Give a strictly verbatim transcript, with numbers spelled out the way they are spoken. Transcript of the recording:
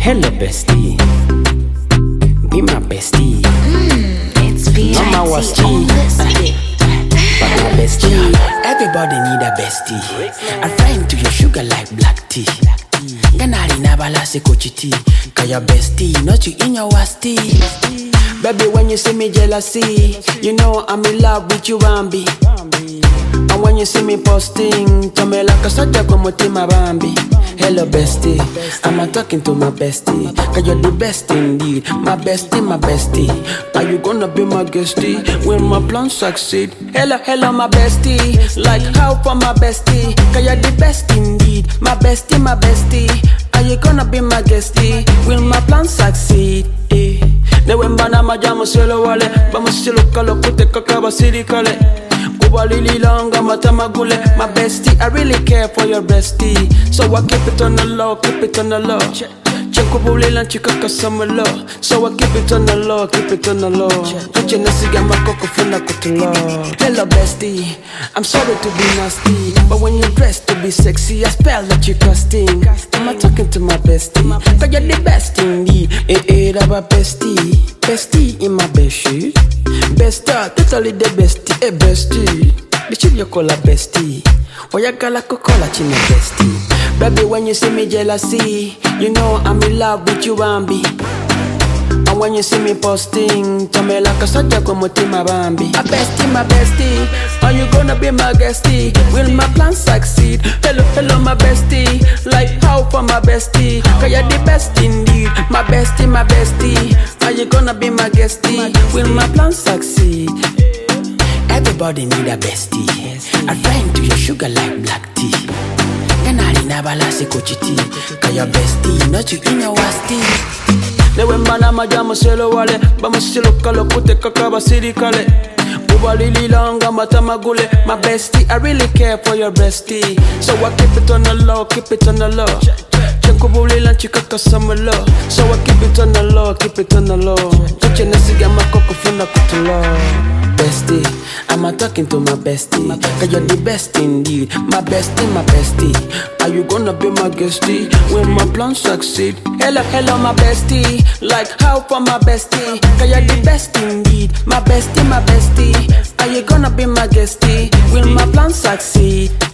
Hello bestie, be my bestie. Mm, it's V I T Mama was on this beat. But my bestie, everybody need a bestie. A friend to your sugar like black tea. Ganari na balase kochiti. Cause your bestie, not you in your wasti. Baby, when you see me jealousy, you know I'm in love with you, Bambi. And when you see me posting, tell me like a soldier como Tima Bambi. Hello bestie, I'm not talking to my bestie. Cause you're the best indeed, my bestie, my bestie. Are you gonna be my guestie when my plans succeed? Hello, hello my bestie, like how for my bestie. Cause you're the best indeed, my bestie, my bestie. Are you gonna be my guestie when my plans succeed? Eh. Newembana majamo selo wale, vamos silo kalo kute kakaba siri kale. Lily long, I'm a tamagule. My bestie, I really care for your bestie. So I keep it on the low, keep it on the low. Check up and chica kasama low. So I keep it on the low, keep it on the low. Touch and see my coco funa kutulo. Hello bestie, I'm sorry to be nasty, but when you dress to be sexy, I spell that you casting. I'm not talking to my bestie, cause you're the best indeed. Eh eh, raba bestie, bestie in my best shoes. Besta, totally the bestie, eh bestie. The chip you call a bestie. Or ya gala cocola china bestie. Baby, when you see me jealousy, you know I'm in love with you, Bambi. And when you see me posting, tell me like a soldier como Tima Bambi. A bestie, my bestie, are you gonna be my guestie? Will my plan succeed? Hello, hello, my bestie, like how for my bestie? Cause you're the best indeed, my bestie, my bestie. Are you gonna be my guestie? Will my plan succeed? Everybody need a bestie, a friend to your sugar like black tea. Ganari na balase kochiti, cause your bestie, not you in your wasti. Newembana majamo selo wale, vamos silo kalo kute kakaba siri kale. Lily long, I'm a tamagule. My bestie, I really care for your bestie. So I keep it on the low, keep it on the low. Chenkubulila chica kasama low. So I keep it on the low, keep it on the low. Touch and see my coco funa kutulo. Bestie, I'm not talking to my bestie. Cause you're the best indeed, my bestie, my bestie. Are you gonna be my guestie when my plans succeed? Hello, hello my bestie, like how for my bestie. Cause you're the best indeed, my bestie, my bestie. Are you gonna be my guestie when my plans succeed?